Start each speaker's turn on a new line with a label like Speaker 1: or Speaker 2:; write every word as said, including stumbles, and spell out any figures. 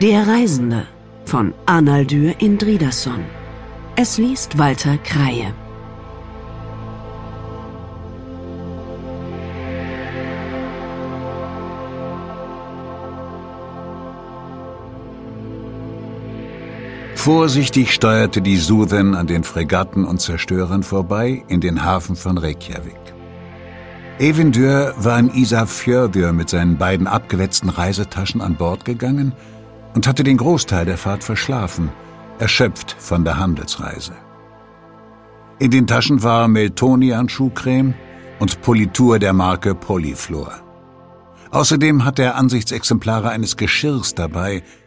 Speaker 1: Der Reisende von Arnaldur Indridason. Es liest Walter Kraie.
Speaker 2: Vorsichtig steuerte die Súðin an den Fregatten und Zerstörern vorbei in den Hafen von Reykjavik. Eyvindur war in Ísafjörður mit seinen beiden abgewetzten Reisetaschen an Bord gegangen und hatte den Großteil der Fahrt verschlafen, erschöpft von der Handelsreise. In den Taschen war Meltonian-Schuhcreme und Politur der Marke Polyflor. Außerdem hatte er Ansichtsexemplare eines Geschirrs dabei,